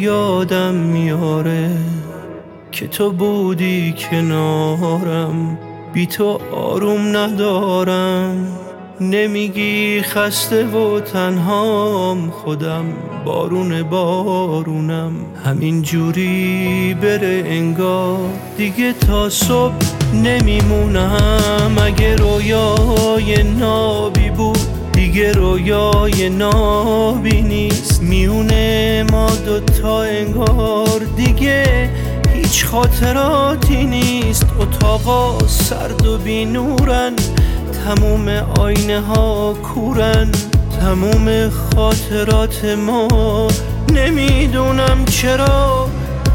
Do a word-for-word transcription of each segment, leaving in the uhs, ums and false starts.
یادم میاره که تو بودی کنارم، بی تو آروم ندارم. نمیگی خسته و تنهام، خودم بارون بارونم. همین جوری بره انگار دیگه تا صبح نمیمونم. اگه رویای نابی بود دیگه رویای نابی نیست. میونه ما دوتا انگار دیگه هیچ خاطراتی نیست. اتاقا سرد و بی نورن، تموم آینه ها کورن. تموم خاطرات ما نمیدونم چرا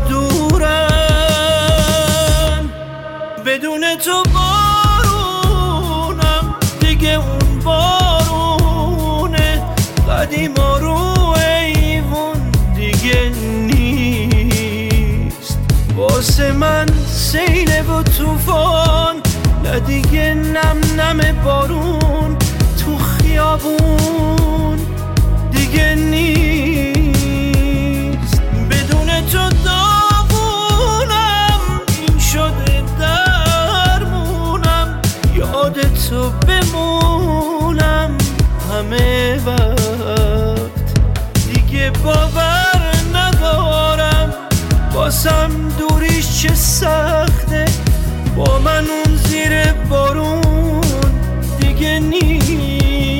دورن. بدون تو بارونم دیگه اون بارونه قدیما رو ایوون دیگه نیست. واسه من سیله و توفان، نه دیگه نم نم بارون تو خیابون دیگه نیست. بدون تو داغونم، این شده درمونم. یاد تو بمونم همه وقت دیگه باور ندارم. واسم دوریش چه سخته، با من اون زیر بارون دیگه نیست.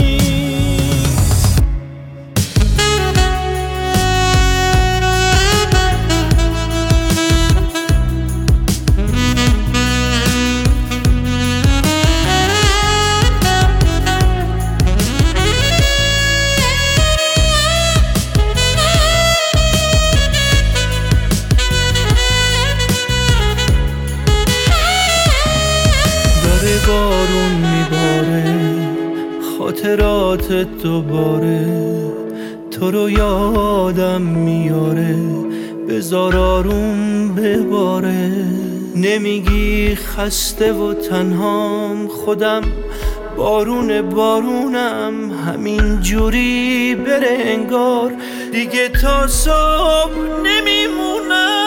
بارون میباره خاطرات دوباره، تو رو یادم میاره. بذار آروم بباره. نمیگی خسته و تنهام، خودم بارون بارونم. همین جوری بره انگار دیگه تا صبح نمیمونم.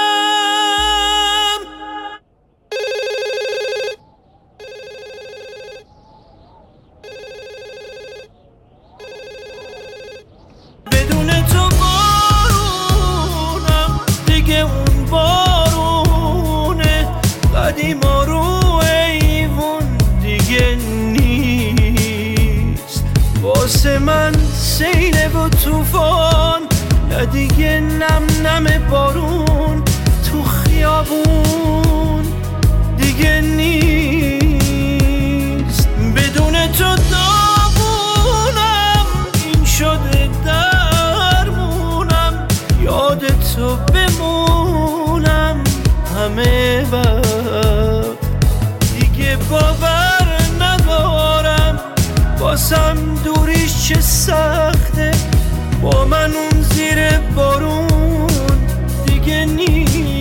قدیما رو ایوون دیگه نیست. واسه من سیله و توفان، نه دیگه نم نم بارون تو خیابون دیگه نیست. بدون تو داغونم، این شده درمونم. یاد تو بمونم همه وقت دیگه باور ندارم. واسم دوریش چه سخته، با من اون زیر بارون دیگه نیست.